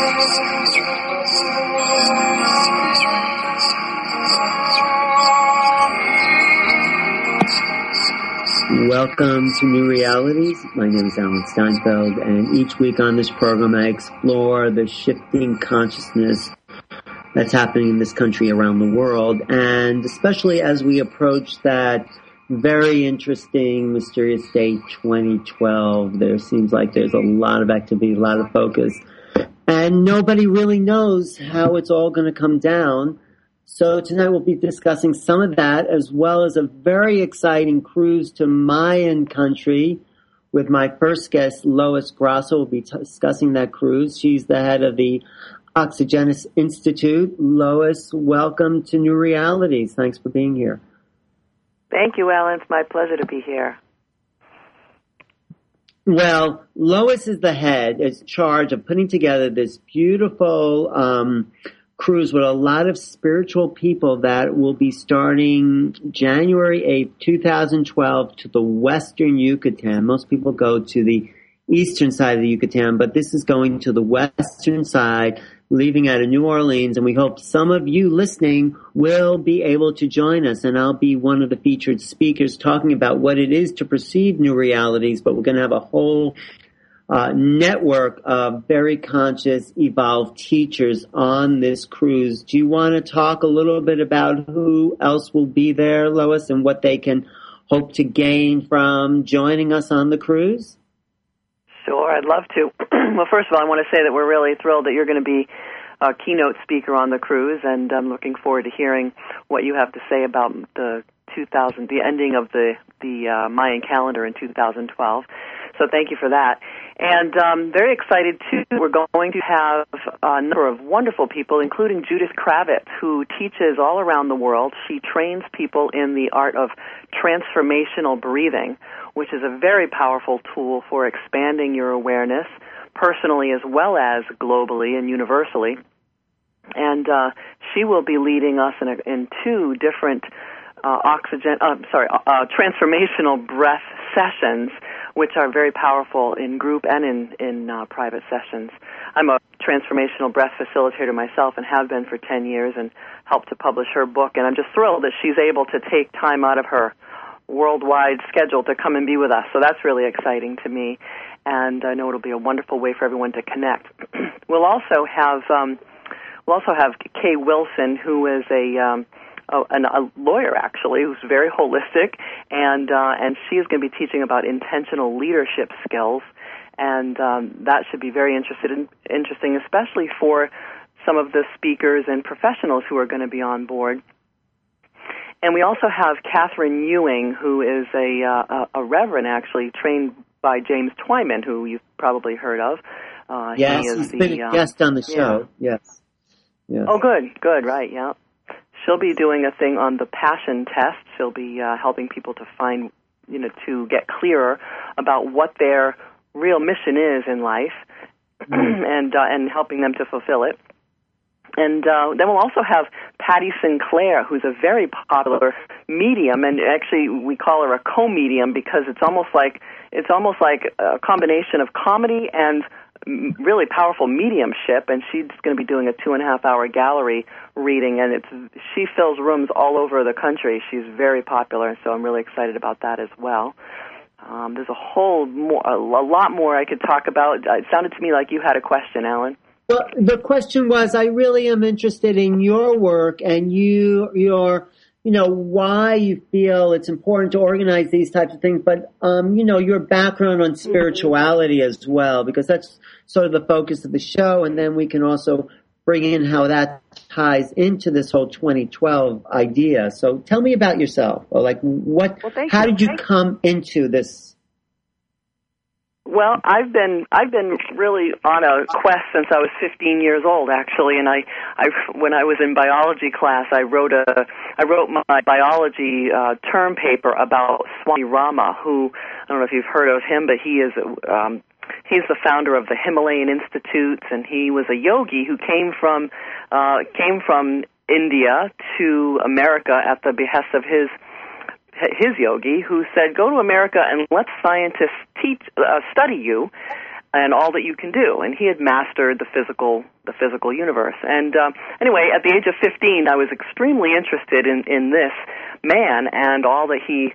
Welcome to New Realities. My name is Alan Steinfeld, and each week on this program I explore the shifting consciousness that's happening in this country around the world, and especially as we approach that very interesting, mysterious date 2012. There seems like there's a lot of activity, a lot of focus, and nobody really knows how it's all going to come down. So tonight we'll be discussing some of that, as well as a very exciting cruise to Mayan country with my first guest, Lois Grasso. We'll be discussing that cruise. She's the head of the Oxygenesis Institute. Lois, welcome to New Realities. Thanks for being here. Thank you, Alan. It's my pleasure to be here. Well, Lois is the head, is charged of putting together this beautiful cruise with a lot of spiritual people that will be starting January 8th, 2012 to the western Yucatan. Most people go to the eastern side of the Yucatan, but this is going to the western side, leaving out of New Orleans, and we hope some of you listening will be able to join us, and I'll be one of the featured speakers talking about what it is to perceive new realities, but we're going to have a whole network of very conscious, evolved teachers on this cruise. Do you want to talk a little bit about who else will be there, Lois, and what they can hope to gain from joining us on the cruise? Sure, I'd love to. Well, first of all, I want to say that we're really thrilled that you're going to be a keynote speaker on the cruise, and I'm looking forward to hearing what you have to say about the ending of the Mayan calendar in 2012. So thank you for that. And very excited, too. We're going to have a number of wonderful people, including Judith Kravitz, who teaches all around the world. She trains people in the art of transformational breathing, which is a very powerful tool for expanding your awareness, personally as well as globally and universally. And she will be leading us in two different transformational breath sessions, which are very powerful in group and in private sessions. I'm a transformational breath facilitator myself and have been for 10 years and helped to publish her book, and I'm just thrilled that she's able to take time out of her worldwide schedule to come and be with us. So that's really exciting to me, and I know it'll be a wonderful way for everyone to connect. We'll also have Kay Wilson, who is a lawyer, actually, who's very holistic, and she is going to be teaching about intentional leadership skills, and that should be very interesting, especially for some of the speakers and professionals who are going to be on board. And we also have Catherine Ewing, who is a reverend, actually, trained by James Twyman, who you've probably heard of. Yes, he's been a guest on the show. Yeah. Yes. Oh, good, right, yeah. She'll be doing a thing on the passion test. She'll be helping people to find, to get clearer about what their real mission is in life, and helping them to fulfill it. And then we'll also have Patty Sinclair, who's a very popular medium, and actually we call her a co-medium because it's almost like a combination of comedy and really powerful mediumship, and she's going to be doing a 2.5-hour gallery reading, and she fills rooms all over the country. She's very popular, so I'm really excited about that as well. There's a lot more I could talk about. It sounded to me like you had a question, Alan. Well, the question was, I really am interested in your work and your why you feel it's important to organize these types of things, but, your background on spirituality as well, because that's sort of the focus of the show, and then we can also bring in how that ties into this whole 2012 idea. So tell me about yourself, or how did you come into this? Well, I've been really on a quest since I was 15 years old, actually, and I when I was in biology class, I wrote my biology term paper about Swami Rama, who, I don't know if you've heard of him, but he's the founder of the Himalayan Institutes, and he was a yogi who came from India to America at the behest of his yogi, who said, go to America and let scientists study you, and all that you can do. And he had mastered the physical universe. And anyway, at the age of 15, I was extremely interested in this man and all that he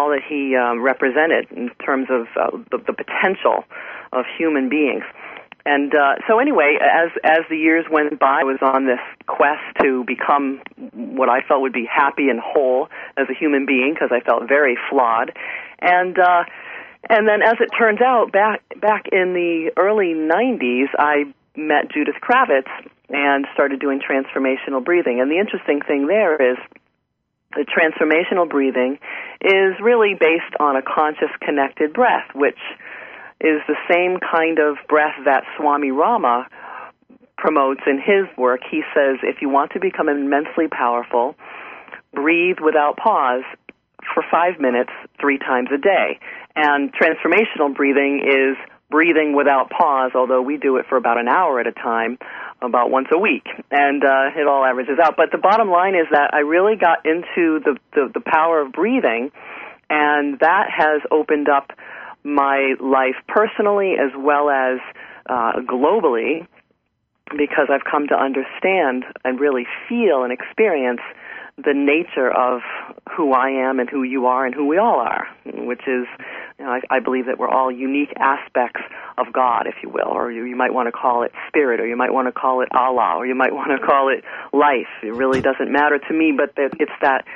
represented in terms of the potential of human beings. And so anyway, as the years went by, I was on this quest to become what I felt would be happy and whole as a human being, because I felt very flawed. And then, as it turns out, back in the early 90s, I met Judith Kravitz and started doing transformational breathing. And the interesting thing there is the transformational breathing is really based on a conscious connected breath, which is the same kind of breath that Swami Rama promotes in his work. He says, if you want to become immensely powerful, breathe without pause for 5 minutes 3 times a day. And transformational breathing is breathing without pause, although we do it for about an hour at a time, about once a week, and it all averages out. But the bottom line is that I really got into the power of breathing, and that has opened up my life personally as well as globally, because I've come to understand and really feel and experience the nature of who I am and who you are and who we all are, which is, I believe that we're all unique aspects of God, if you will, or you might want to call it spirit, or you might want to call it Allah, or you might want to call it life. It really doesn't matter to me, but it's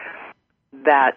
that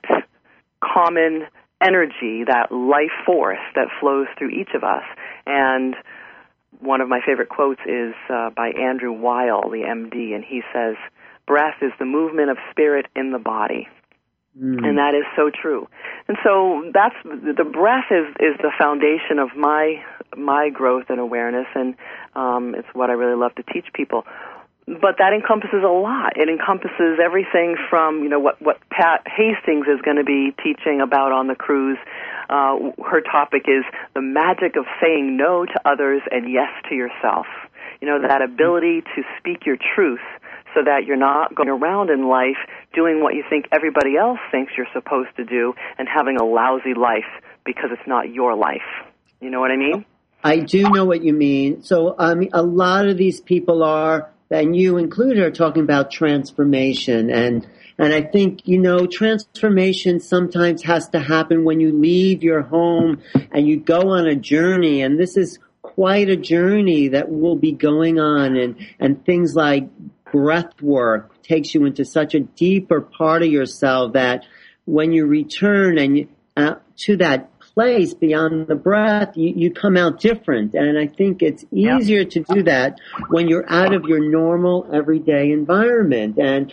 common energy, that life force that flows through each of us. And one of my favorite quotes is by Andrew Weil, the MD, and he says, breath is the movement of spirit in the body. And that is so true. And so that's the breath is the foundation of my growth and awareness, and it's what I really love to teach people. But that encompasses a lot. It encompasses everything from, what Pat Hastings is going to be teaching about on the cruise. Her topic is the magic of saying no to others and yes to yourself. That ability to speak your truth so that you're not going around in life doing what you think everybody else thinks you're supposed to do and having a lousy life because it's not your life. You know what I mean? I do know what you mean. So, a lot of these people are, and you included, are talking about transformation. And I think, transformation sometimes has to happen when you leave your home and you go on a journey. And this is quite a journey that will be going on. And things like breath work takes you into such a deeper part of yourself that when you return and to that place beyond the breath, you come out different. And I think it's easier to do that when you're out of your normal everyday environment. And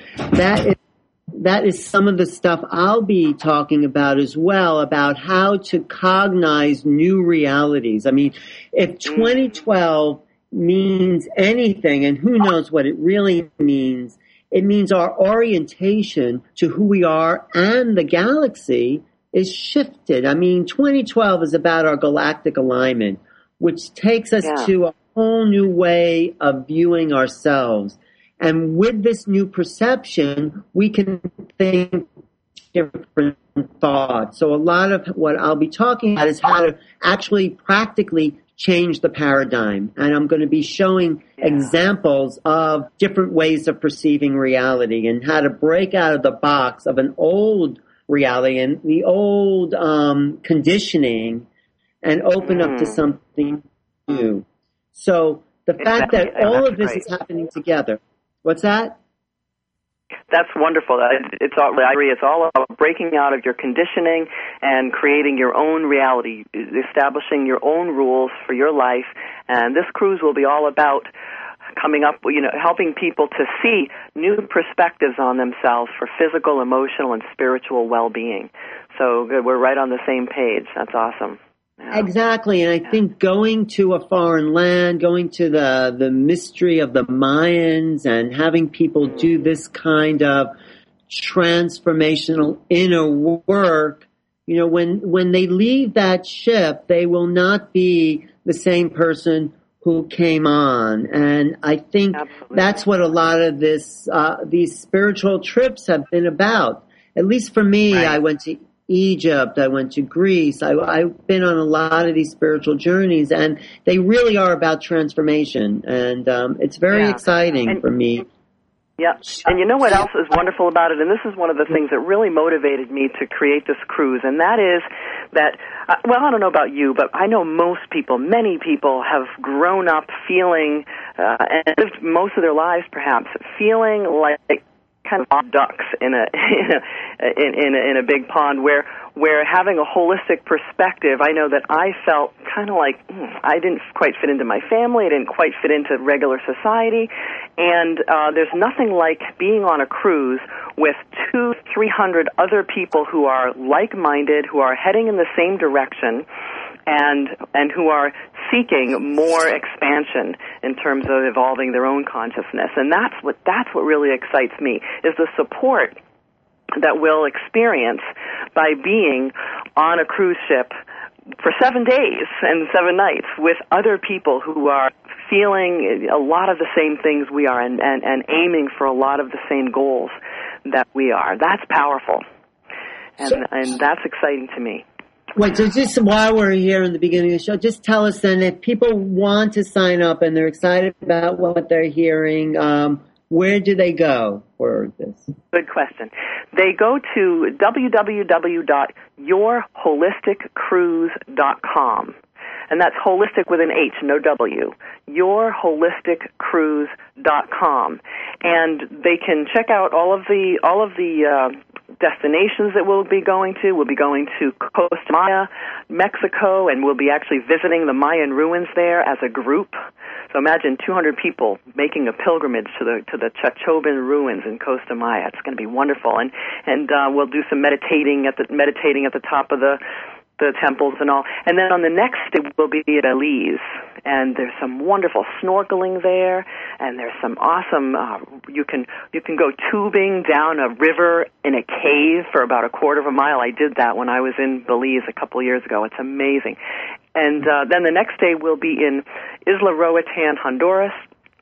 that is some of the stuff I'll be talking about as well, about how to cognize new realities. I mean, if 2012 means anything, and who knows what it really means, it means our orientation to who we are and the galaxy is shifted. I mean, 2012 is about our galactic alignment, which takes us to a whole new way of viewing ourselves. And with this new perception, we can think different thoughts. So a lot of what I'll be talking about is how to actually practically change the paradigm. And I'm going to be showing examples of different ways of perceiving reality and how to break out of the box of an old reality and the old conditioning and open up to something new. So the fact that all of this is happening together. What's that? That's wonderful. I agree. It's all about breaking out of your conditioning and creating your own reality, establishing your own rules for your life. And this cruise will be all about coming up, helping people to see new perspectives on themselves for physical, emotional, and spiritual well-being. So good. We're right on the same page. That's awesome. Yeah. Exactly. And I think going to a foreign land, going to the mystery of the Mayans and having people do this kind of transformational inner work, when they leave that ship, they will not be the same person who came on. And I think that's what a lot of these spiritual trips have been about. At least for me, I went to Egypt. I went to Greece. I've been on a lot of these spiritual journeys, and they really are about transformation. And it's very exciting for me. Yeah, and you know what else is wonderful about it? And this is one of the things that really motivated me to create this cruise, and that is that, well, I don't know about you, but I know many people have grown up feeling, and lived most of their lives perhaps, feeling like kind of ducks in a big pond where having a holistic perspective, I know that I felt kind of like I didn't quite fit into my family, I didn't quite fit into regular society, and there's nothing like being on a cruise with 200-300 other people who are like-minded, who are heading in the same direction, and who are seeking more expansion in terms of evolving their own consciousness. And that's what really excites me, is the support that we'll experience by being on a cruise ship for 7 days and 7 nights with other people who are feeling a lot of the same things we are and aiming for a lot of the same goals that we are. That's powerful. And that's exciting to me. Wait, so just while we're here in the beginning of the show, just tell us then, if people want to sign up and they're excited about what they're hearing, where do they go for this? Good question. They go to www.yourholisticcruise.com. And that's holistic with an H, no W. Yourholisticcruise.com. And they can check out all of the destinations that we'll be going to. We'll be going to Costa Maya, Mexico, and we'll be actually visiting the Mayan ruins there as a group. So imagine 200 people making a pilgrimage to the Chachobin ruins in Costa Maya. It's going to be wonderful, and we'll do some meditating at the top of the temples and all. And then on the next day we'll be at Belize, and there's some wonderful snorkeling there, and there's some awesome you can go tubing down a river in a cave for about a quarter of a mile. I did that when I was in Belize a couple of years ago. It's amazing. And then the next day we'll be in Isla Roatan, Honduras,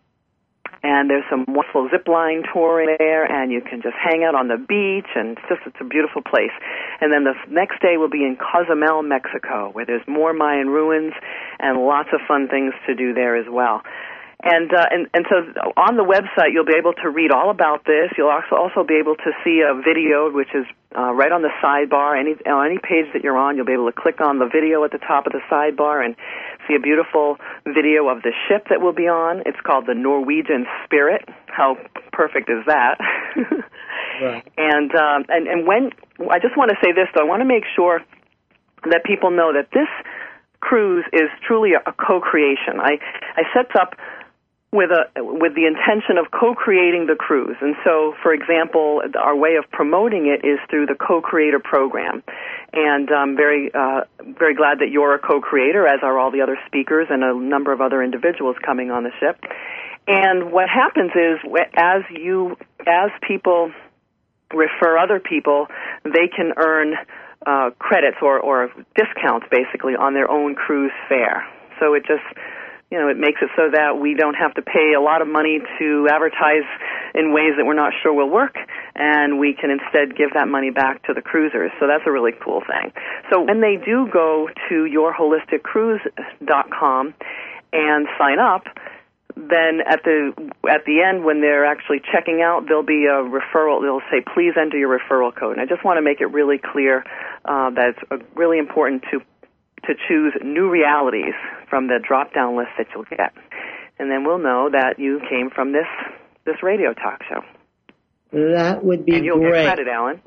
and there's some wonderful zip line touring there, and you can just hang out on the beach, and it's a beautiful place. And then the next day we'll be in Cozumel, Mexico, where there's more Mayan ruins and lots of fun things to do there as well. And so on the website you'll be able to read all about this. You'll also be able to see a video, which is right on the sidebar. On any page that you're on, you'll be able to click on the video at the top of the sidebar and see a beautiful video of the ship that we'll be on. It's called the Norwegian Spirit. How perfect is that? Right. And when I just want to say this, though, I want to make sure that people know that this cruise is truly a co-creation. I set up with the intention of co-creating the cruise. And so, for example, our way of promoting it is through the co-creator program. And I'm very glad that you're a co-creator, as are all the other speakers and a number of other individuals coming on the ship. And what happens is, as people refer other people, they can earn credits or discounts, basically, on their own cruise fare. So it just, it makes it so that we don't have to pay a lot of money to advertise in ways that we're not sure will work, and we can instead give that money back to the cruisers. So that's a really cool thing. So when they do go to yourholisticcruise.com and sign up, then at the end, when they're actually checking out, there'll be a referral. They'll say, please enter your referral code. And I just want to make it really clear that it's really important to choose new realities from the drop-down list that you'll get. And then we'll know that you came from this radio talk show. That would be great. And you'll get credit, Alan.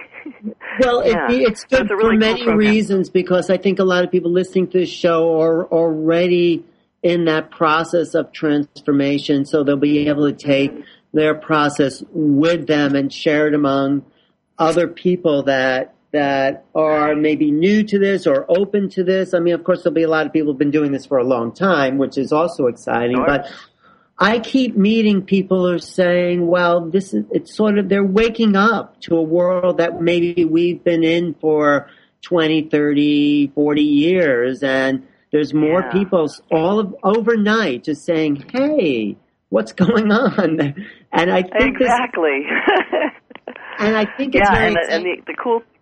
Well, it's good for many reasons, because I think a lot of people listening to the show are already in that process of transformation, so they'll be able to take their process with them and share it among other people that are maybe new to this or open to this. I mean, of course, there'll be a lot of people who've been doing this for a long time, which is also exciting. Sure. But I keep meeting people who are saying, well, it's sort of, they're waking up to a world that maybe we've been in for 20, 30, 40 years. And there's more people overnight just saying, hey, what's going on? And I think exactly. and I think it's very and the cool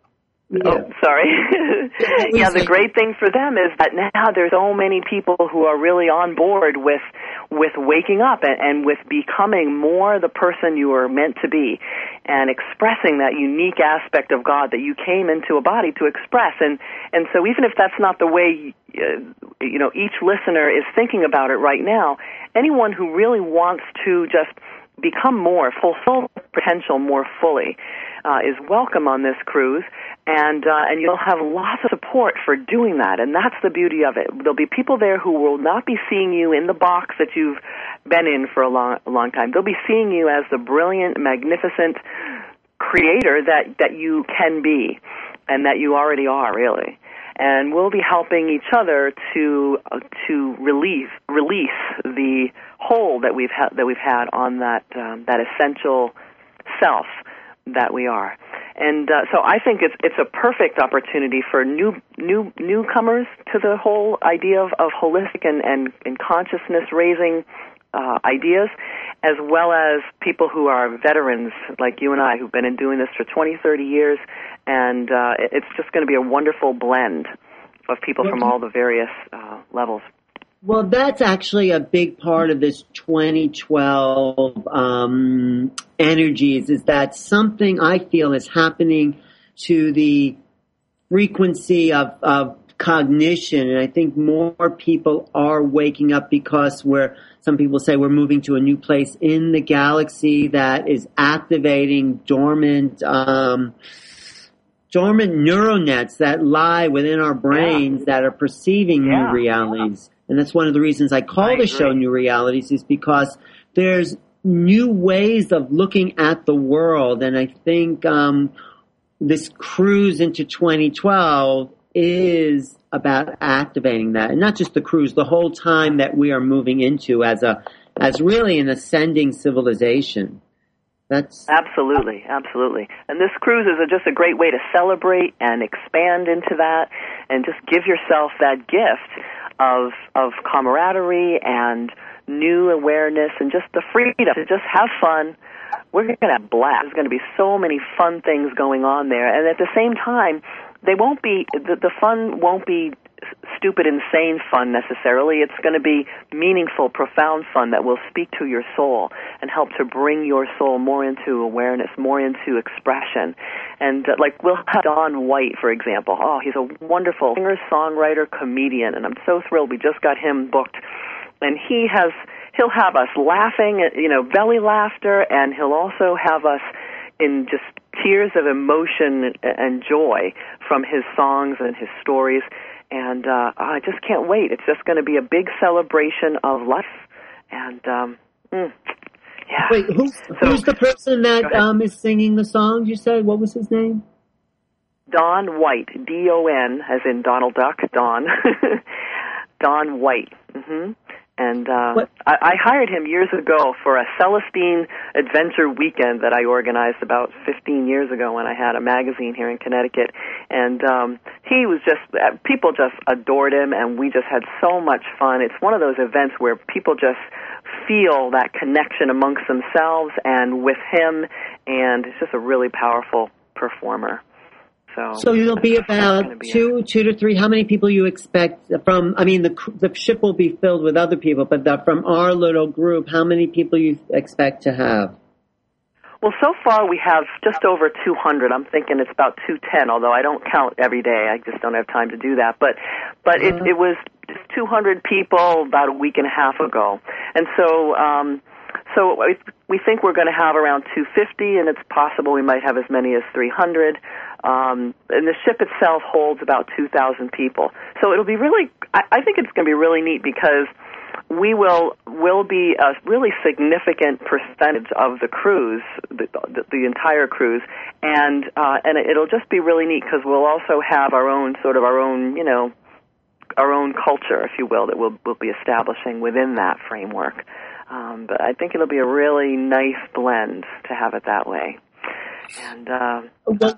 Yeah. Oh, sorry. Yeah, the great thing for them is that now there's so many people who are really on board with waking up and with becoming more the person you were meant to be and expressing that unique aspect of God that you came into a body to express. And so even if that's not the way, each listener is thinking about it right now, anyone who really wants to just become more, fulfill potential more fully, is welcome on this cruise, and you'll have lots of support for doing that, and that's the beauty of it. There'll be people there who will not be seeing you in the box that you've been in for a long time. They'll be seeing you as the brilliant, magnificent creator that you can be, and that you already are, really. And we'll be helping each other to release the hold that we've had on that essential self that we are. And so I think it's a perfect opportunity for newcomers to the whole idea of holistic and consciousness raising ideas, as well as people who are veterans like you and I, who've been doing this for 20, 30 years, and it's just going to be a wonderful blend of people from all the various levels. Well, that's actually a big part of this 2012 energies, is that something I feel is happening to the frequency of cognition, and I think more people are waking up because some people say we're moving to a new place in the galaxy that is activating dormant neural nets that lie within our brains that are perceiving new realities. And that's one of the reasons I call the show New Realities, is because there's new ways of looking at the world. And I think this cruise into 2012 is about activating that. And not just the cruise, the whole time that we are moving into as really an ascending civilization. That's absolutely. And this cruise is just a great way to celebrate and expand into that and just give yourself that gift of camaraderie and new awareness and just the freedom to just have fun. We're going to have a blast. There's going to be so many fun things going on there. And at the same time, they won't be, the fun won't be stupid, insane fun necessarily. It's going to be meaningful, profound fun that will speak to your soul and help to bring your soul more into awareness, more into expression. And like we'll have Don White, for example. Oh, he's a wonderful singer, songwriter, comedian, and I'm so thrilled we just got him booked. And he'll have us laughing, belly laughter, and he'll also have us in just tears of emotion and joy from his songs and his stories. And I just can't wait. It's just going to be a big celebration of life. And, yeah. Wait, who's the person that is singing the songs, you said? What was his name? Don White, D-O-N, as in Donald Duck, Don. Don White. Mm-hmm. And I hired him years ago for a Celestine Adventure Weekend that I organized about 15 years ago when I had a magazine here in Connecticut. And he was people just adored him, and we just had so much fun. It's one of those events where people just feel that connection amongst themselves and with him, and it's just a really powerful performer. So it'll be about two to three. How many people you expect from? I mean, the ship will be filled with other people, but from our little group, how many people you expect to have? Well, so far we have just over 200. I'm thinking it's about 210, although I don't count every day. I just don't have time to do that. But it was just 200 people about a week and a half ago, and so we think we're going to have around 250, and it's possible we might have as many as 300. And the ship itself holds about 2,000 people. So it'll be really, I think it's going to be really neat because we'll be a really significant percentage of the cruise, the entire cruise, and it'll just be really neat because we'll also have our own culture, if you will, that we'll be establishing within that framework. But I think it'll be a really nice blend to have it that way. And go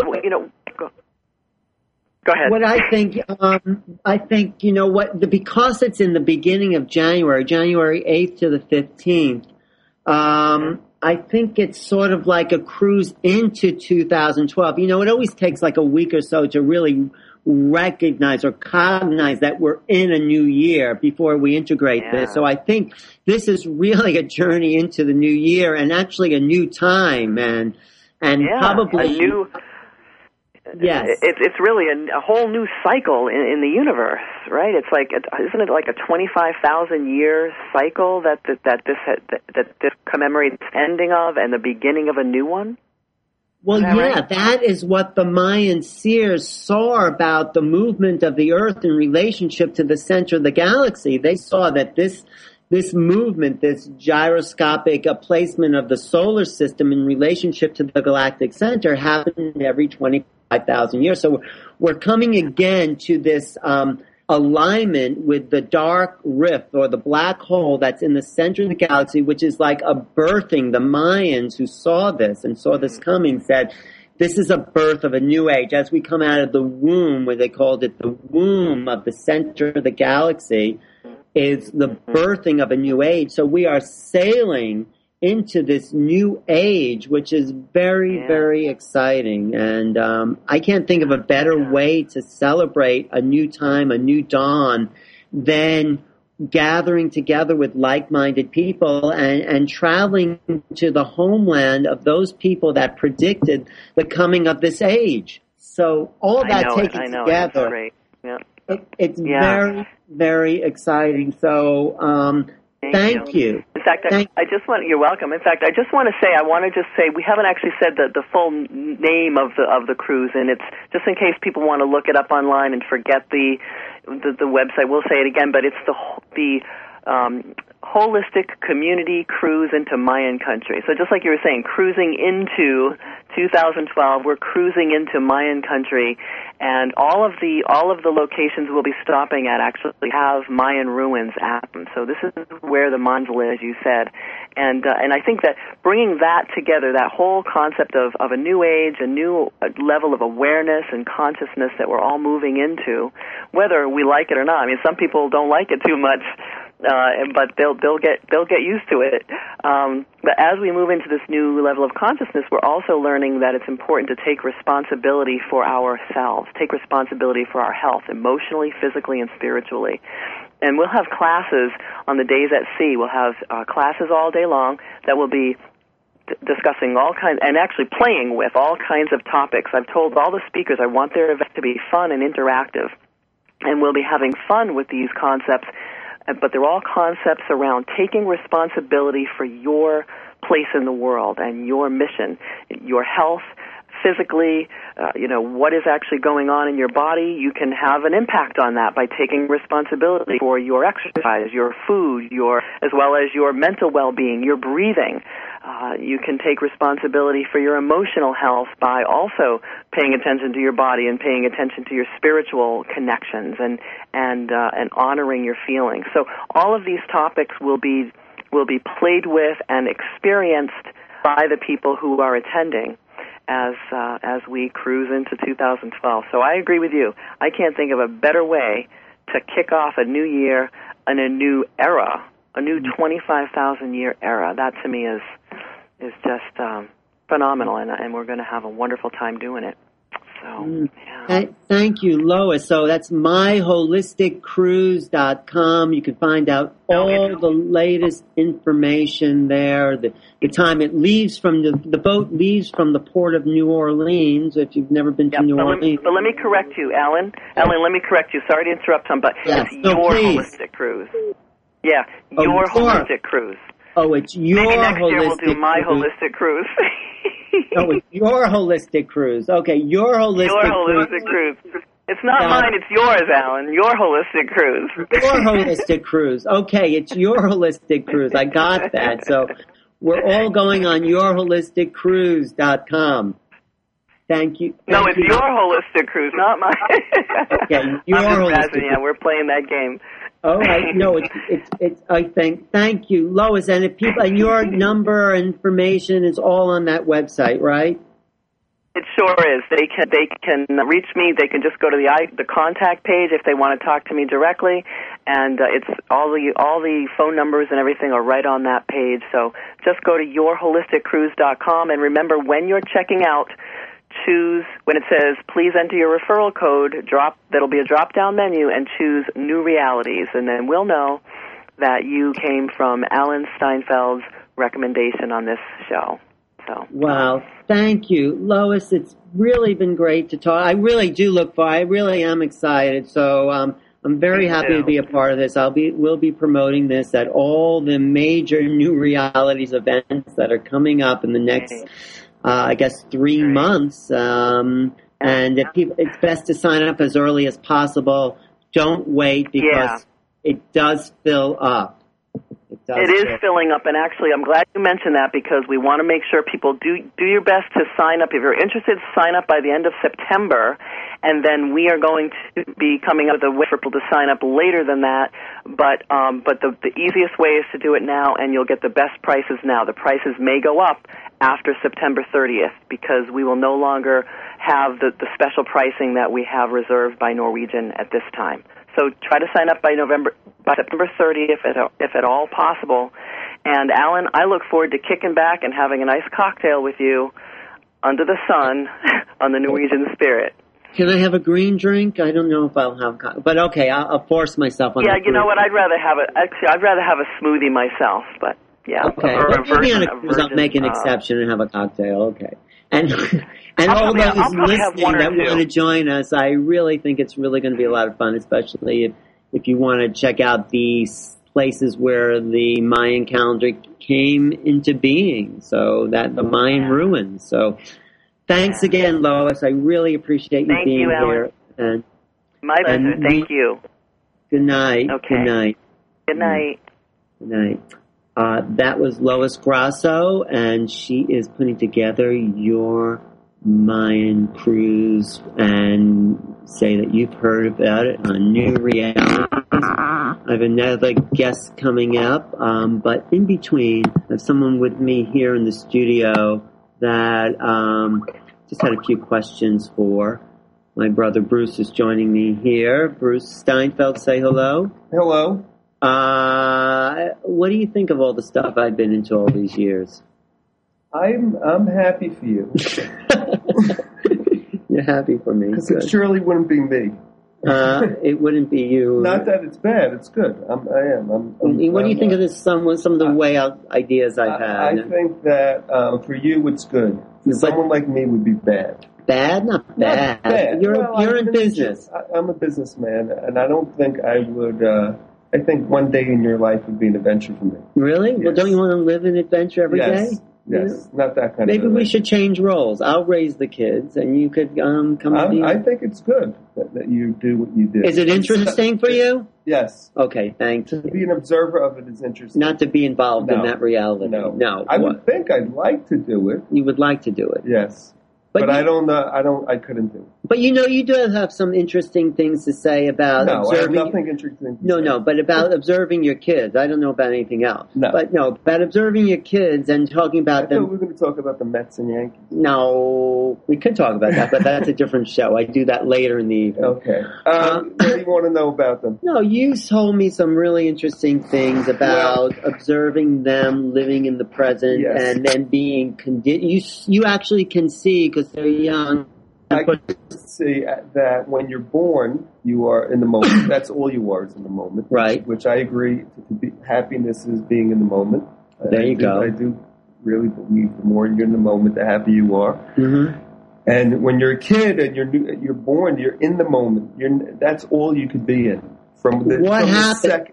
ahead. What I think, because it's in the beginning of January 8th to the 15th, I think it's sort of like a cruise into 2012. You know, it always takes like a week or so to really recognize or cognize that we're in a new year before we integrate this. So I think this is really a journey into the new year and actually a new time and probably a new. Yes, it's really a whole new cycle in the universe, right? It's like, isn't it like a 25,000 year cycle that this commemorates the ending of and the beginning of a new one? Well, right? That is what the Mayan seers saw about the movement of the Earth in relationship to the center of the galaxy. They saw that this movement, this gyroscopic placement of the solar system in relationship to the galactic center happened every 25,000 years. So we're coming again to this alignment with the dark rift or the black hole that's in the center of the galaxy, which is like a birthing. The Mayans who saw this and saw this coming said, this is a birth of a new age. As we come out of the womb, where they called it the womb of the center of the galaxy, is the birthing of a new age. So we are sailing into this new age, which is very, very exciting. And I can't think of a better way to celebrate a new time, a new dawn, than gathering together with like-minded people and traveling to the homeland of those people that predicted the coming of this age. So all that taken together, it's very, very exciting. So thank you. In fact, you're welcome. In fact, I just want to say, we haven't actually said the full name of the cruise, and it's just in case people want to look it up online and forget the website. We'll say it again, but it's the Holistic Community Cruise into Mayan Country. So just like you were saying, cruising into 2012, we're cruising into Mayan country, and all of the locations we'll be stopping at actually have Mayan ruins at them. So this is where the manzil is, as you said, and I think that bringing that together, that whole concept of a new age, a new level of awareness and consciousness that we're all moving into, whether we like it or not. I mean, some people don't like it too much. But they'll get used to it. But as we move into this new level of consciousness, we're also learning that it's important to take responsibility for ourselves, take responsibility for our health, emotionally, physically, and spiritually. And we'll have classes on the days at sea. We'll have classes all day long that will be discussing all kinds, and actually playing with all kinds of topics. I've told all the speakers I want their event to be fun and interactive, and we'll be having fun with these concepts. But they're all concepts around taking responsibility for your place in the world and your mission, your health, physically, what is actually going on in your body. You can have an impact on that by taking responsibility for your exercise, your food, as well as your mental well-being, your breathing. You can take responsibility for your emotional health by also paying attention to your body and paying attention to your spiritual connections and honoring your feelings. So all of these topics will be played with and experienced by the people who are attending as we cruise into 2012. So I agree with you. I can't think of a better way to kick off a new year and a new era, a new 25,000-year era. That to me is just phenomenal, and we're going to have a wonderful time doing it. So, Thank you, Lois. So that's myholisticcruise.com. You can find out all the latest information there. The time it leaves from the boat leaves from the port of New Orleans. If you've never been to New Orleans, but let me correct you, Alan. Alan, let me correct you. Sorry to interrupt, Tom, but it's your holistic cruise. Yeah, your holistic cruise. Oh, it's your Maybe next holistic year we'll do my cruise. Holistic cruise. Oh, it's your holistic cruise. Okay, your holistic cruise. It's not mine, it's yours, Alan. Your holistic cruise. Your holistic cruise. Okay, it's your holistic cruise. I got that. So we're all going on yourholisticcruise.com. Thank you. No, it's your holistic cruise, not mine. Okay, your holistic. Yeah, we're playing that game. All right. No, it's. I think. Thank you, Lois. And if people, and your number information is all on that website, right? It sure is. They can reach me. They can just go to the contact page if they want to talk to me directly, and it's all the phone numbers and everything are right on that page. So just go to yourholisticcruise.com, and remember, when you're checking out, choose, when it says please enter your referral code, that'll be a drop down menu, and choose New Realities, and then we'll know that you came from Alan Steinfeld's recommendation on this show. So. Wow, thank you, Lois. It's really been great to talk. I really am excited. So I'm very happy to be a part of this. We'll be promoting this at all the major New Realities events that are coming up in the next, I guess, 3 months. And it's best to sign up as early as possible. Don't wait, because it does fill up. It is filling up, and actually I'm glad you mentioned that, because we want to make sure people do your best to sign up. If you're interested, sign up by the end of September, and then we are going to be coming up with a way for people to sign up later than that. But the easiest way is to do it now, and you'll get the best prices now. The prices may go up after September 30th, because we will no longer have the special pricing that we have reserved by Norwegian at this time. So try to sign up by September 30th, if at all possible. And Alan, I look forward to kicking back and having a nice cocktail with you under the sun on the Norwegian Spirit. Can I have a green drink? I don't know if I'll have, but okay, I'll force myself on. Yeah, you know what? I'd rather have a smoothie myself, but yeah. Okay, I'll make an exception and have a cocktail. Okay, and all those listening that want to join us, I really think it's really going to be a lot of fun, especially if you want to check out these places where the Mayan calendar came into being. So that the Mayan ruins. So. Thanks again, Lois. I really appreciate you being here. And, my pleasure. Thank you. Good night. Okay. Good night. Good night. Good night. That was Lois Grasso, and she is putting together your Mayan cruise, and say that you've heard about it on New Realities. I have another guest coming up, but in between, I have someone with me here in the studio that just had a few questions for. My brother Bruce is joining me here. Bruce Steinfeld, say hello. Hello. What do you think of all the stuff I've been into all these years? I'm happy for you. You're happy for me. Because it surely wouldn't be me. It wouldn't be you. Not that it's bad. It's good. I am. What do you think of this? Some of the way out ideas I've had. I think that for you it's good. For someone like me would be bad. Bad? Not bad. Not bad. You're in business. I'm a businessman, and I don't think I would. I think one day in your life would be an adventure for me. Really? Yes. Well, don't you want to live an adventure every day? Yes, not that kind Maybe of. Maybe we should change roles. I'll raise the kids, and you could come. I think it's good that you do what you do. Is it interesting for you? Yes. Okay, thanks. To be an observer of it is interesting. Not to be involved in that reality. No. I would think I'd like to do it. You would like to do it. Yes. But I don't know. I couldn't do it. But you do have some interesting things to say about observing. I have nothing interesting to say. No, but about observing your kids. I don't know about anything else. No. But about observing your kids and talking about them. I thought we were going to talk about the Mets and Yankees. No, we could talk about that, but that's a different show. I do that later in the evening. Okay. What do you want to know about them? No, you told me some really interesting things about observing them living in the present and then being you actually can see, because they're young. I can see that when you're born, you are in the moment. That's all you are is in the moment. Right. Which I agree. Happiness is being in the moment. There you go. I do really believe the more you're in the moment, the happier you are. Mm-hmm. And when you're a kid and you're born, you're in the moment. That's all you could be in. What happened?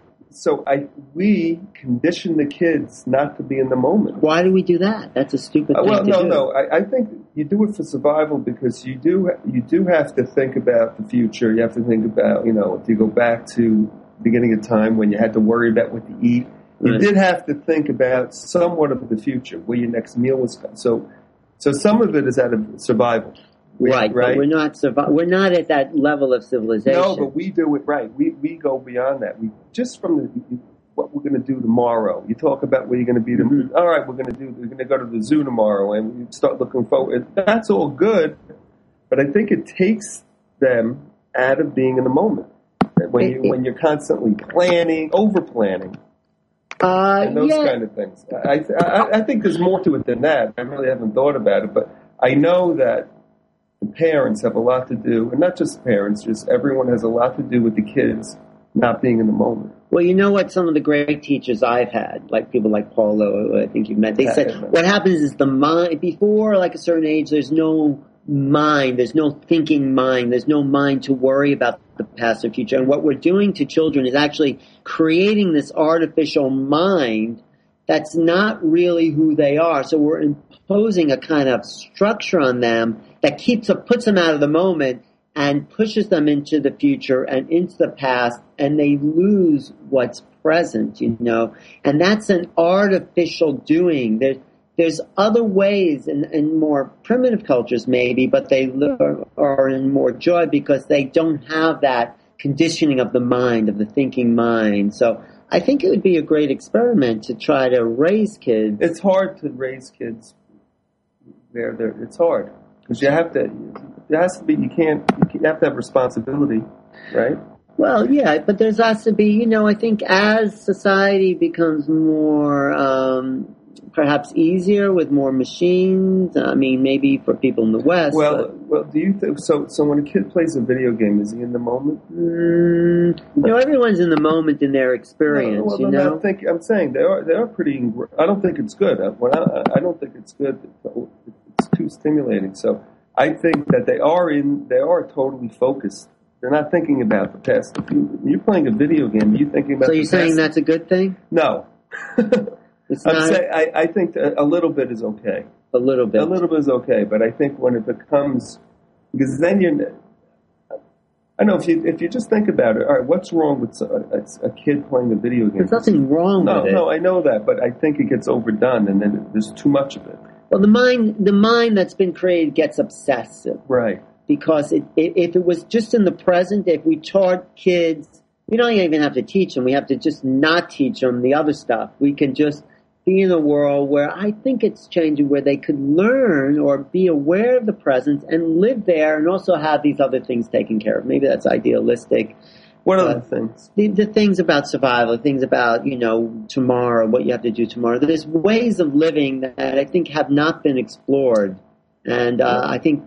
We condition the kids not to be in the moment. Why do we do that? That's a stupid thing to do. No. I think you do it for survival, because you do have to think about the future. You have to think about, if you go back to the beginning of time when you had to worry about what to eat, you did have to think about somewhat of the future, where your next meal was. So some of it is out of survival. Right. But we're not at that level of civilization. No, but we do it right. We go beyond that. We just from what we're going to do tomorrow. You talk about where you're going to be. All right, we're going to go to the zoo tomorrow, and we start looking forward. That's all good, but I think it takes them out of being in the moment. When you're constantly planning, over planning, and those kind of things. I think there's more to it than that. I really haven't thought about it, but I know that the parents have a lot to do, and not just parents, just everyone has a lot to do with the kids not being in the moment. Well, you know what? Some of the great teachers I've had, like people like Paulo, who I think you've met, they said what happens is the mind, before like a certain age, there's no mind, there's no thinking mind, there's no mind to worry about the past or future. And what we're doing to children is actually creating this artificial mind that's not really who they are. So we're imposing a kind of structure on them that puts them out of the moment and pushes them into the future and into the past, and they lose what's present, you know. And that's an artificial doing. There's other ways in more primitive cultures maybe, but they are in more joy because they don't have that conditioning of the mind, of the thinking mind. So I think it would be a great experiment to try to raise kids. It's hard to raise kids. It's hard because you have to have responsibility, right? Well, yeah, but there has to be, you know, I think as society becomes more, perhaps easier with more machines. I mean, maybe for people in the West. Well, do you think so? So when a kid plays a video game, is he in the moment? You know, everyone's in the moment in their experience. Well, you know, I'm saying they are pretty. I don't think it's good. I don't think it's good. It's too stimulating. So I think that they are totally focused. They're not thinking about the past. You're playing a video game. You're thinking about. So you're saying that's a good thing? No. I think a little bit is okay. A little bit is okay, but I think when it becomes, because then I know if you just think about it. All right, what's wrong with a kid playing a video game? There's nothing wrong with it. No, I know that, but I think it gets overdone, and then there's too much of it. Well, the mind that's been created gets obsessive, right? Because if it was just in the present, if we taught kids, we don't even have to teach them. We have to just not teach them the other stuff. We can just be in a world where I think it's changing, where they could learn or be aware of the present and live there and also have these other things taken care of. Maybe that's idealistic. What other things? The things about survival, things about, you know, tomorrow, what you have to do tomorrow. There's ways of living that I think have not been explored. And I think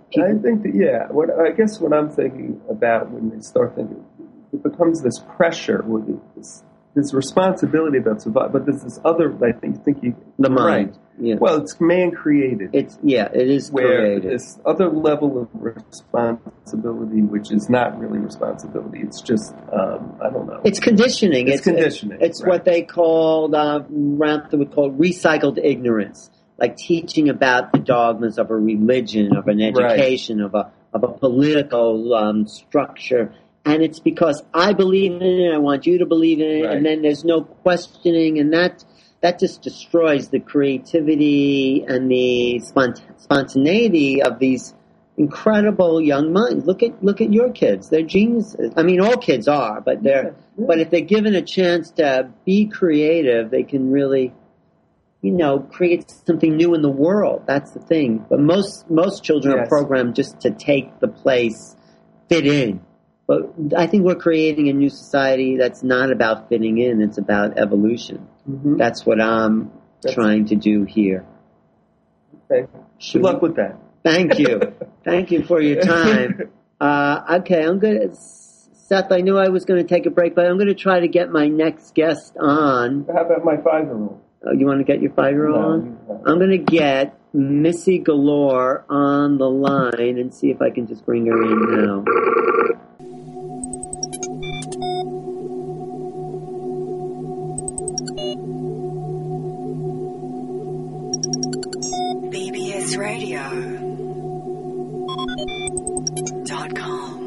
I guess what I'm thinking about when they start thinking, it becomes this pressure or this responsibility about survival, but there's this other, I think the mind. Right. Yeah. Well, it's man created. It is created. This other level of responsibility, which is not really responsibility. It's just I don't know. It's conditioning. It's conditioning. It's right. What they called Ramtha would call recycled ignorance, like teaching about the dogmas of a religion, of an education, right. of a political structure. And it's because I believe in it, I want you to believe in it, right. And then there's no questioning, and that just destroys the creativity and the spontaneity of these incredible young minds. Look at your kids; they're geniuses. I mean, all kids are, but but if they're given a chance to be creative, they can really, you know, create something new in the world. That's the thing. But most children are programmed just to take the place, fit in. But I think we're creating a new society that's not about fitting in. It's about evolution. Mm-hmm. That's what I'm trying to do here. Okay. Good luck with that. Thank you. Thank you for your time. Okay, I'm good. Seth, I knew I was going to take a break, but I'm going to try to get my next guest on. How about my 5-year-old? Oh, you want to get your 5-year-old on? I'm going to get Missy Galore on the line and see if I can just bring her in now. BBSradio.com.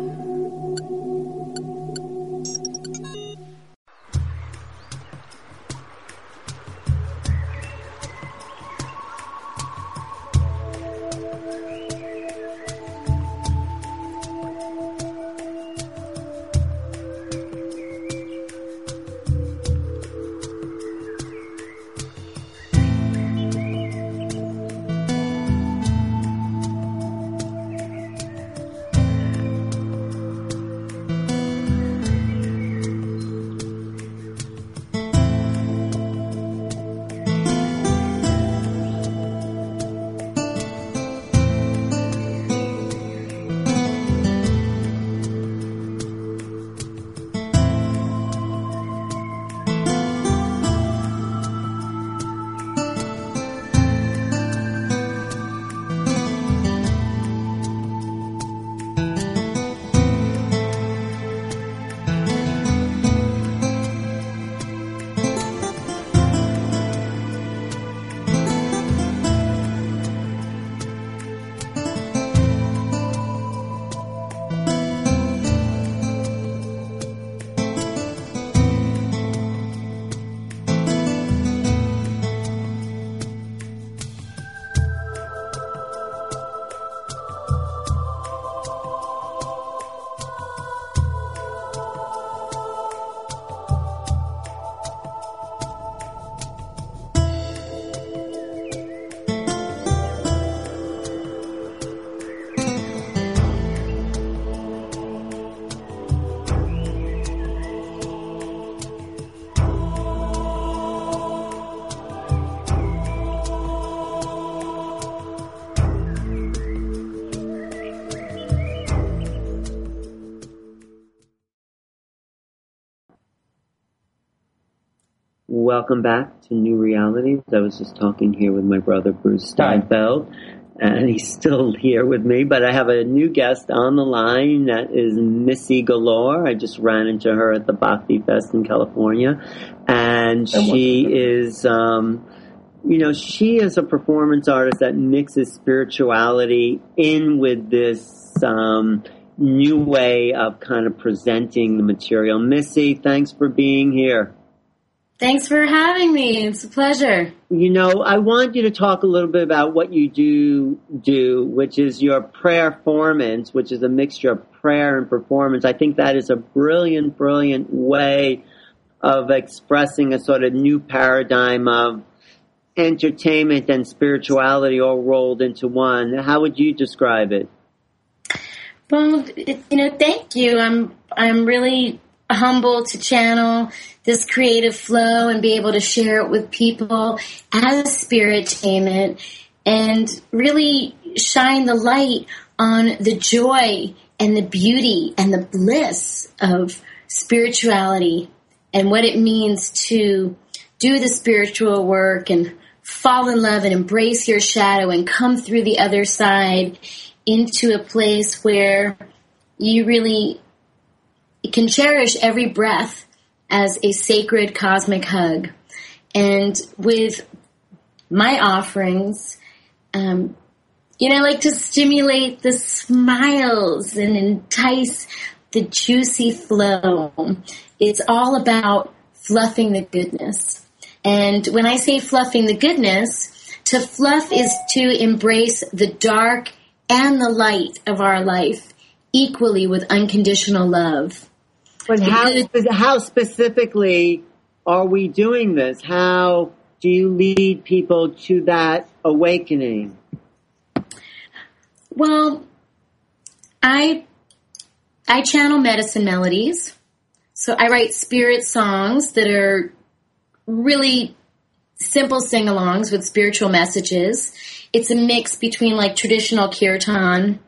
welcome back to New Realities. I was just talking here with my brother, Bruce Steinfeld, and he's still here with me, but I have a new guest on the line. That is Missy Galore. I just ran into her at the Bhakti Fest in California, and she is, she is a performance artist that mixes spirituality in with this new way of kind of presenting the material. Missy, thanks for being here. Thanks for having me. It's a pleasure. I want you to talk a little bit about what you do, which is your prayer-formance, which is a mixture of prayer and performance. I think that is a brilliant, brilliant way of expressing a sort of new paradigm of entertainment and spirituality all rolled into one. How would you describe it? Well, thank you. I'm really humbled to channel this creative flow and be able to share it with people as spirit-tainment and really shine the light on the joy and the beauty and the bliss of spirituality and what it means to do the spiritual work and fall in love and embrace your shadow and come through the other side into a place where you really can cherish every breath as a sacred cosmic hug. And with my offerings, I like to stimulate the smiles and entice the juicy flow. It's all about fluffing the goodness. And when I say fluffing the goodness, to fluff is to embrace the dark and the light of our life equally with unconditional love. But how specifically are we doing this? How do you lead people to that awakening? Well, I channel medicine melodies. So I write spirit songs that are really simple sing-alongs with spiritual messages. It's a mix between like traditional kirtan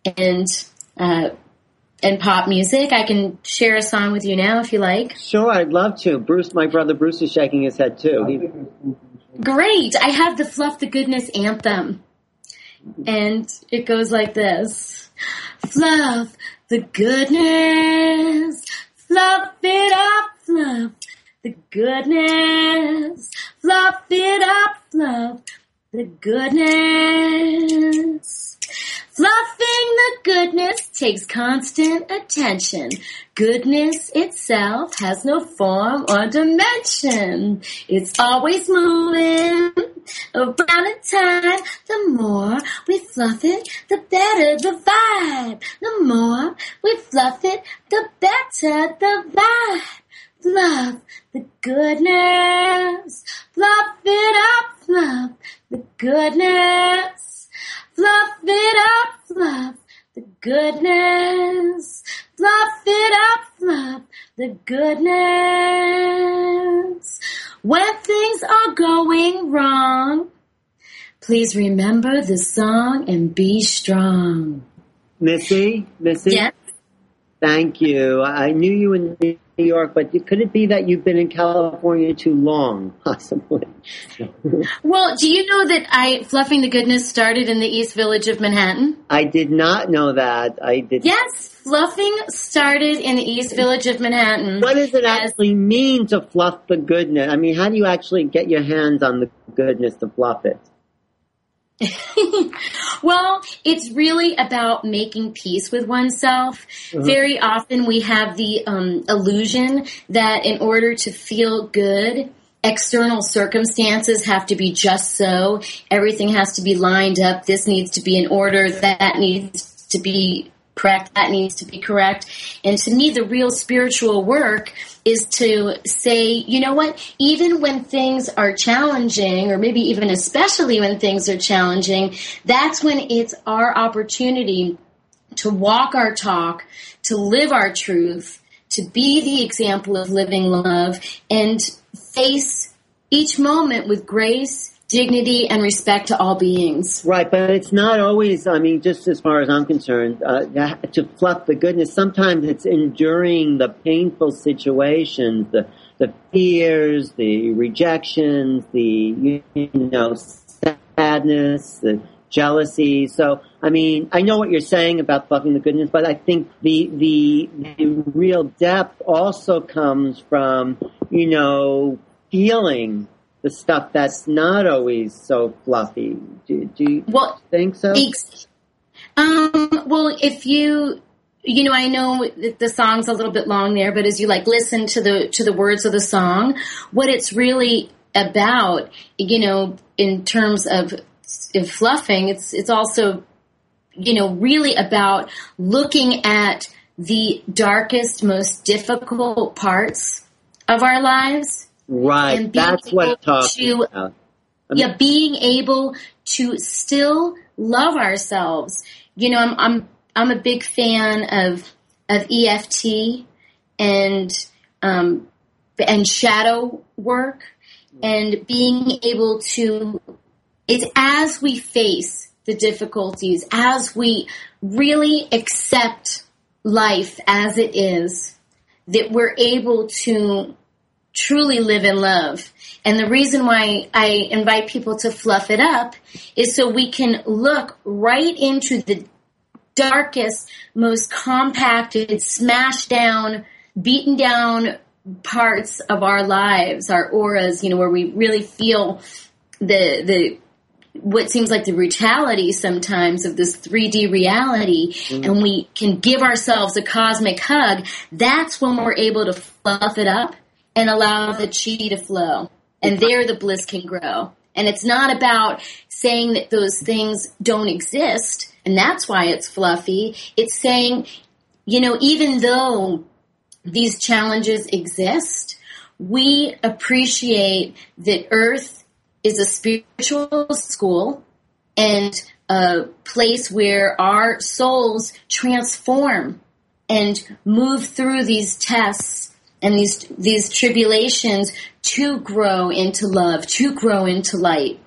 and pop music. I can share a song with you now if you like. Sure, I'd love to. Bruce, my brother Bruce is shaking his head too. Great. I have the Fluff the Goodness anthem. And it goes like this. Fluff the goodness. Fluff it up, fluff the goodness. Fluff it up, fluff the goodness. Fluffing the goodness takes constant attention. Goodness itself has no form or dimension. It's always moving around in time. The more we fluff it, the better the vibe. The more we fluff it, the better the vibe. Fluff the goodness. Fluff it up, fluff the goodness. Fluff it up, fluff the goodness. Fluff it up, fluff the goodness. When things are going wrong, please remember the song and be strong. Missy? Yes? Thank you. I knew you in New York, but could it be that you've been in California too long, possibly? Well, do you know that Fluffing the Goodness started in the East Village of Manhattan? I did not know that. I did. Yes, fluffing started in the East Village of Manhattan. What does it actually mean to fluff the goodness? I mean, how do you actually get your hands on the goodness to fluff it? Well, it's really about making peace with oneself. Mm-hmm. Very often we have the illusion that in order to feel good, external circumstances have to be just so. Everything has to be lined up. This needs to be in order. That needs to be correct. That needs to be correct. And to me, the real spiritual work is to say, you know what, even when things are challenging, or maybe even especially when things are challenging, that's when it's our opportunity to walk our talk, to live our truth, to be the example of living love, and face each moment with grace, dignity, and respect to all beings. Right, but it's not always, I mean, just as far as I'm concerned, to fluff the goodness. Sometimes it's enduring the painful situations, the the fears, the rejections, the, sadness, the jealousy. So, I mean, I know what you're saying about fluffing the goodness, but I think the real depth also comes from, feeling the stuff that's not always so fluffy. Do you think so? Well, if I know that the song's a little bit long there, but as you listen to the words of the song, what it's really about, in terms of fluffing, it's also, really about looking at the darkest, most difficult parts of our lives. Right, that's what I'm talking about. Being able to still love ourselves. I'm a big fan of EFT and shadow work, and being able to, it's as we face the difficulties, as we really accept life as it is, that we're able to truly live in love. And the reason why I invite people to fluff it up is so we can look right into the darkest, most compacted, smashed down, beaten down parts of our lives, our auras, where we really feel the what seems like the brutality sometimes of this 3D reality, and we can give ourselves a cosmic hug. That's when we're able to fluff it up and allow the chi to flow. And there the bliss can grow. And it's not about saying that those things don't exist, and that's why it's fluffy. It's saying, even though these challenges exist, we appreciate that Earth is a spiritual school and a place where our souls transform and move through these tests and these tribulations to grow into love, to grow into light.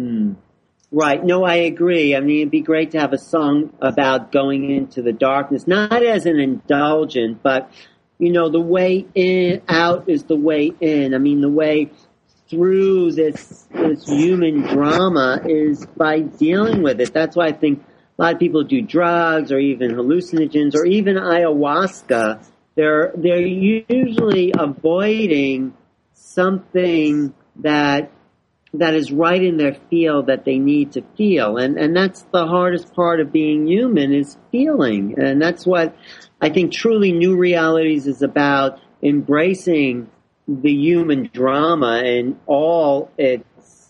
Right. No, I agree. I mean, it'd be great to have a song about going into the darkness, not as an indulgent, but, the way out is the way in. I mean, the way through this human drama is by dealing with it. That's why I think a lot of people do drugs or even hallucinogens or even ayahuasca. They're usually avoiding something that is right in their field that they need to feel. And that's the hardest part of being human, is feeling. And that's what I think truly New Realities is about, embracing the human drama in all its,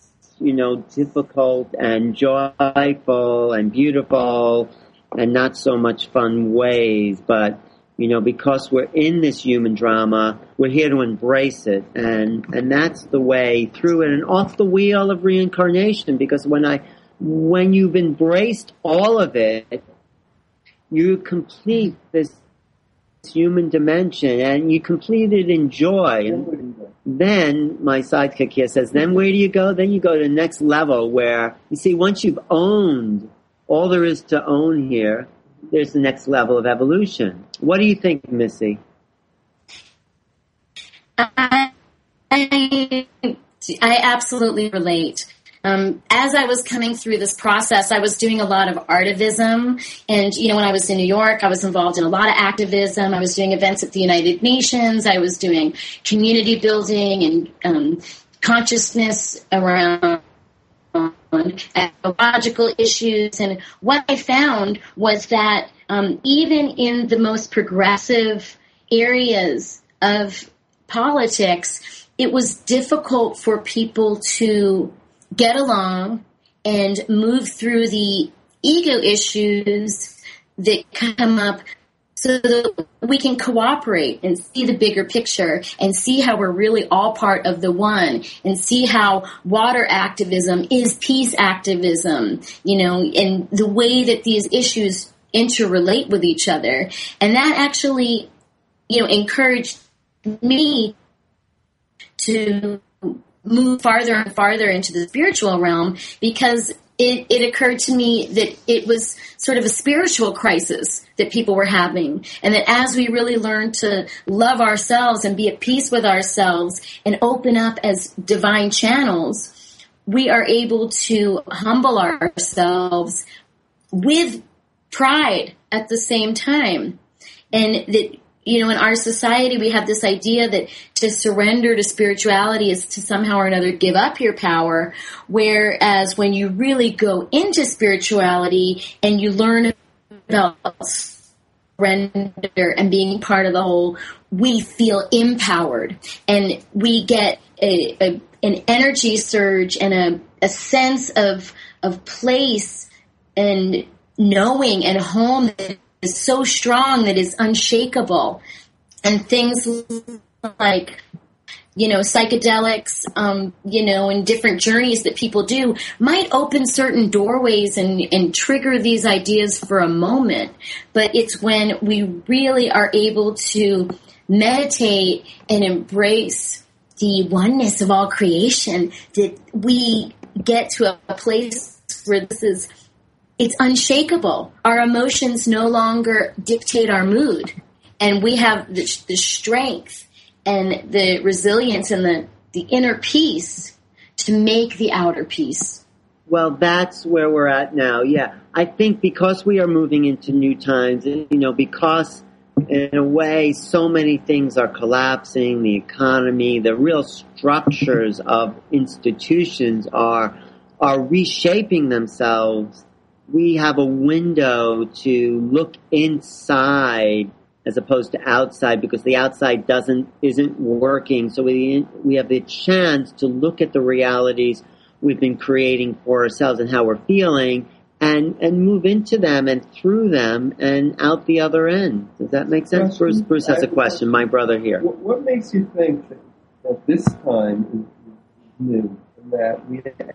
difficult and joyful and beautiful and not so much fun ways. But, because we're in this human drama, we're here to embrace it. And that's the way through it and off the wheel of reincarnation. Because when you've embraced all of it, you complete this human dimension, and you complete it in joy. And then my sidekick here says, then where do you go? Then you go to the next level where, you see, once you've owned all there is to own here, there's the next level of evolution. What do you think, Missy? I absolutely relate. As I was coming through this process, I was doing a lot of artivism. And, when I was in New York, I was involved in a lot of activism. I was doing events at the United Nations. I was doing community building and consciousness around ecological issues. And what I found was that even in the most progressive areas of politics, it was difficult for people to get along and move through the ego issues that come up so that we can cooperate and see the bigger picture and see how we're really all part of the one, and see how water activism is peace activism, and the way that these issues interrelate with each other. And that actually, encouraged me to move farther and farther into the spiritual realm, because it occurred to me that it was sort of a spiritual crisis that people were having. And that as we really learn to love ourselves and be at peace with ourselves and open up as divine channels, we are able to humble ourselves with pride at the same time. And that, you know, in our society, we have this idea that to surrender to spirituality is to somehow or another give up your power. Whereas when you really go into spirituality and you learn about surrender and being part of the whole, we feel empowered and we get an energy surge and a sense of place and knowing and home that is so strong that is unshakable. And things like, you know, psychedelics, you know, and different journeys that people do might open certain doorways and trigger these ideas for a moment. But it's when we really are able to meditate and embrace the oneness of all creation that we get to a place where it's unshakable. Our emotions no longer dictate our mood. And we have the strength and the resilience and the inner peace to make the outer peace. Well, that's where we're at now. Yeah. I think because we are moving into new times, you know, because in a way so many things are collapsing, the economy, the real structures of institutions are reshaping themselves. We have a window to look inside as opposed to outside, because the outside isn't working. So we have the chance to look at the realities we've been creating for ourselves and how we're feeling, and move into them and through them and out the other end. Does that make sense? Bruce has a question. My brother here. What makes you think that this time is new, and that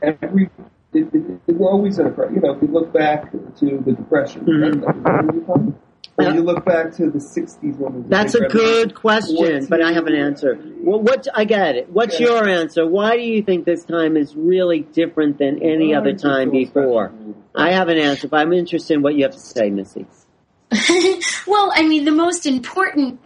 we're always in a, you know, if you look back to the Depression, Mm-hmm. Or you look back to the 60s. That's a good question, but I have an answer. Well, I get it. What's your answer? Why do you think this time is really different than any other time before? I have an answer, but I'm interested in what you have to say, Missy. Well, I mean, the most important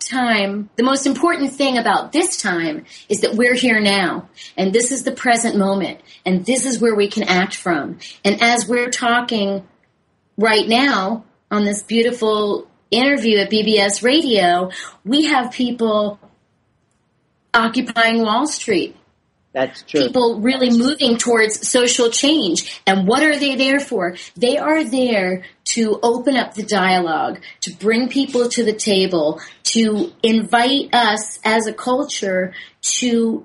thing about this time is that we're here now, and this is the present moment, and this is where we can act from. And as we're talking right now on this beautiful interview at BBS Radio, we have people occupying Wall Street. That's true. People really moving towards social change. And what are they there for? They are there to open up the dialogue, to bring people to the table, to invite us as a culture to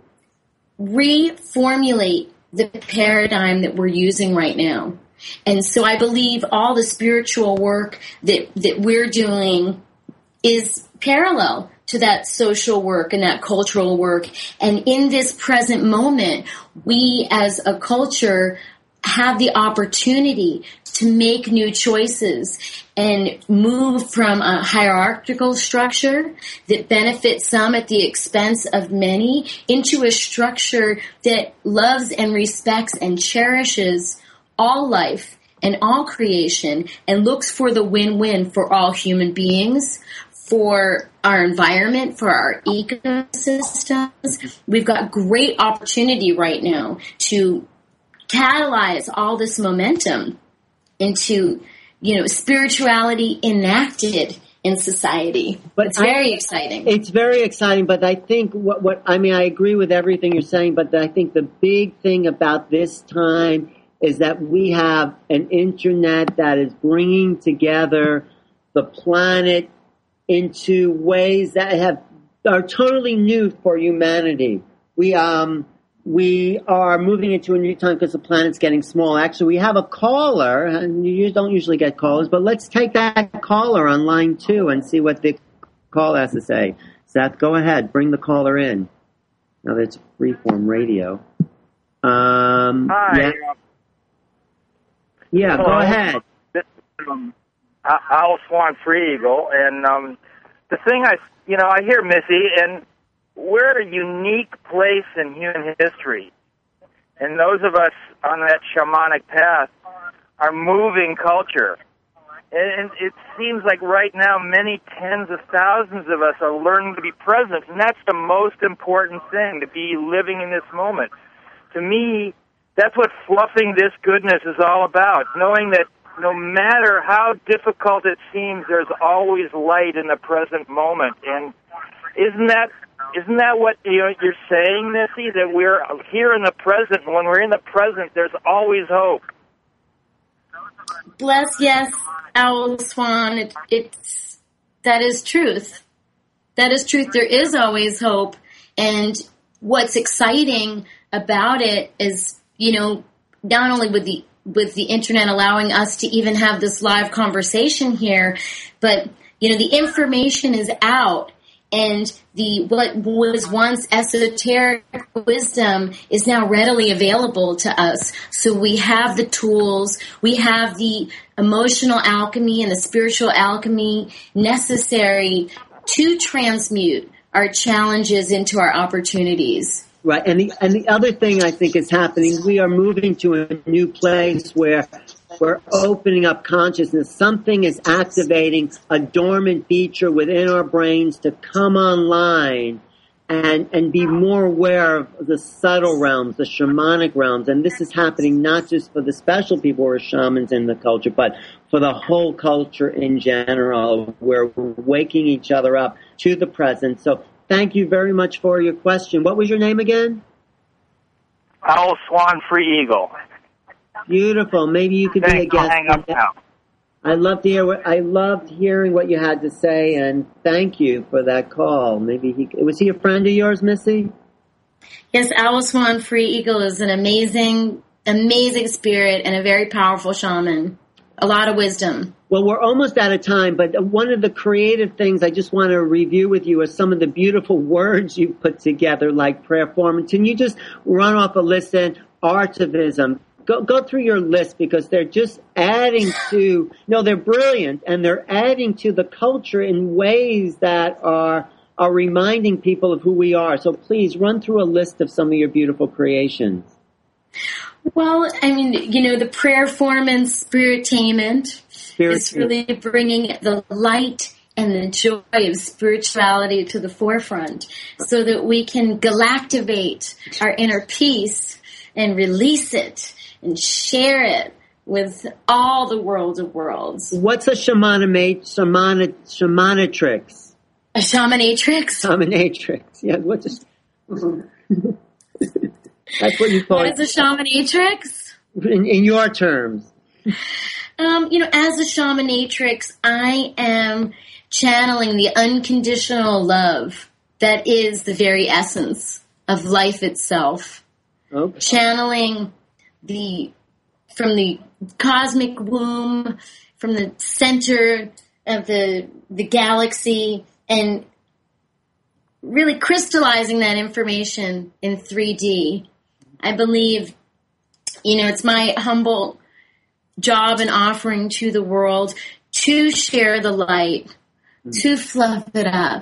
reformulate the paradigm that we're using right now. And so I believe all the spiritual work that we're doing is parallel to that social work and that cultural work. And in this present moment, we as a culture have the opportunity to make new choices and move from a hierarchical structure that benefits some at the expense of many into a structure that loves and respects and cherishes all life and all creation and looks for the win-win for all human beings, for our environment, for our ecosystems. We've got great opportunity right now to catalyze all this momentum into, you know, spirituality enacted in society. But it's very exciting. It's very exciting, but I think I agree with everything you're saying, but I think the big thing about this time is that we have an internet that is bringing together the planet into ways that are totally new for humanity. We are moving into a new time because the planet's getting small. Actually, we have a caller, and you don't usually get callers, but let's take that caller on line 2 and see what the caller has to say. Seth, go ahead. Bring the caller in. Now that's Freeform Radio. Hi. Yeah, go ahead. This is Al Swan Free Eagle, and the thing I hear Missy, and we're at a unique place in human history, and those of us on that shamanic path our moving culture. And it seems like right now many tens of thousands of us are learning to be present, and that's the most important thing, to be living in this moment. To me, that's what fluffing this goodness is all about, knowing that no matter how difficult it seems, there's always light in the present moment. And isn't that what you're saying, Missy, that we're here in the present, and when we're in the present, there's always hope? Bless, yes, Owl Swan. That is truth. That is truth. There is always hope. And what's exciting about it is, not only with the internet allowing us to even have this live conversation here, but, the information is out. And what was once esoteric wisdom is now readily available to us. So we have the tools, we have the emotional alchemy and the spiritual alchemy necessary to transmute our challenges into our opportunities. Right, and the other thing I think is happening, we are moving to a new place where we're opening up consciousness. Something is activating a dormant feature within our brains to come online and be more aware of the subtle realms, the shamanic realms. And this is happening not just for the special people who are shamans in the culture, but for the whole culture in general, where we're waking each other up to the present. So thank you very much for your question. What was your name again? Owl Swan Free Eagle. Beautiful. Maybe you could be a guest. Hang up now. I loved hearing what you had to say, and thank you for that call. Was he a friend of yours, Missy? Yes, Owl Swan Free Eagle is an amazing, amazing spirit and a very powerful shaman. A lot of wisdom. Well, we're almost out of time, but one of the creative things I just want to review with you are some of the beautiful words you put together, like prayer form. Can you just run off a list and artivism? Go through your list, because they're just adding to, they're brilliant, and they're adding to the culture in ways that are reminding people of who we are. So please run through a list of some of your beautiful creations. Well, the prayer form and spiritainment is really bringing the light and the joy of spirituality to the forefront so that we can galactivate our inner peace and release it and share it with all the world of worlds. What's a shamanatrix? A shamanetrix? Shamanetrix. Yeah, what's that's what you call it. As a shamanetrix? In your terms. As a shamanetrix, I am channeling the unconditional love that is the very essence of life itself. Okay. Channeling from the cosmic womb, from the center of the galaxy, and really crystallizing that information in 3D. I believe, it's my humble job and offering to the world to share the light, to fluff it up.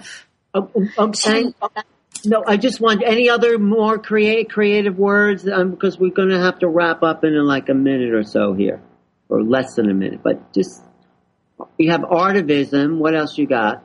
No, I just want any other more creative words, because we're going to have to wrap up in like a minute or so here, or less than a minute. But just, you have artivism. What else you got?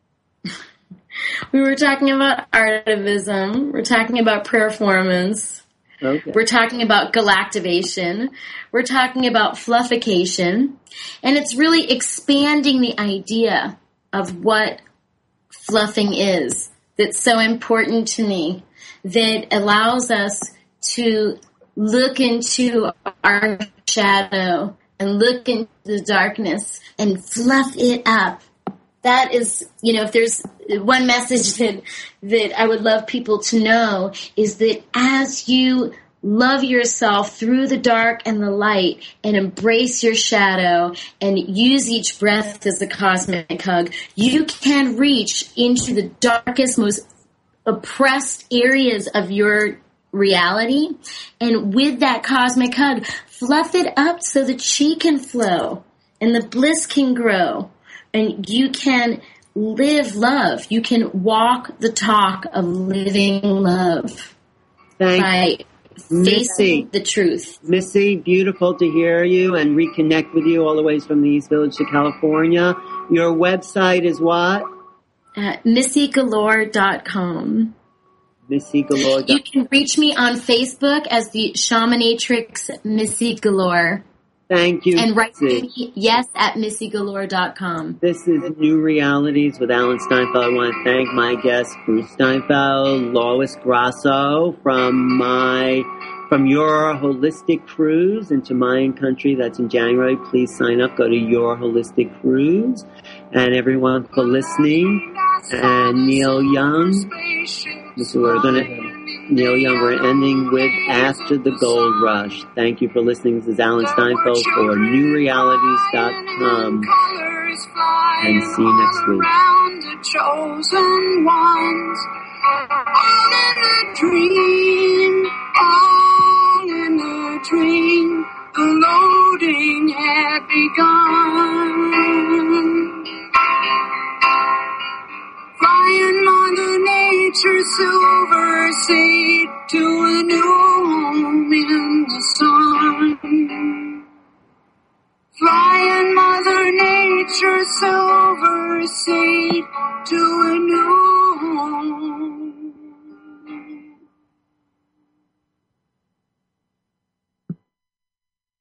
We were talking about artivism. We're talking about performance. Okay. We're talking about galactivation. We're talking about fluffication. And it's really expanding the idea of what fluffing is that's so important to me, that allows us to look into our shadow and look into the darkness and fluff it up. That is, if there's one message that I would love people to know, is that as you love yourself through the dark and the light and embrace your shadow and use each breath as a cosmic hug, you can reach into the darkest, most oppressed areas of your reality. And with that cosmic hug, fluff it up so that chi can flow and the bliss can grow. And you can live love. You can walk the talk of living love by facing the truth. Missy, beautiful to hear you and reconnect with you all the way from the East Village to California. Your website is what? MissyGalore.com. MissyGalore. You can reach me on Facebook as the Shamanatrix Missy Galore. Thank you. And write me, yes, at MissyGalore.com. This is New Realities with Alan Steinfeld. I want to thank my guests, Bruce Steinfeld, Lois Grasso from Your Holistic Cruise into Mayan Country. That's in January. Please sign up. Go to Your Holistic Cruise. And everyone for listening. And Neil Young. Neil Young, we're ending with After the Gold Rush. Thank you for listening. This is Alan Steinfeld for NewRealities.com. And see you next week. The chosen ones, all in a dream, all in a dream. The loading had begun. Flying Mother Nature's silver seed to a new home in the sun. Flying Mother Nature's silver seed to a new home.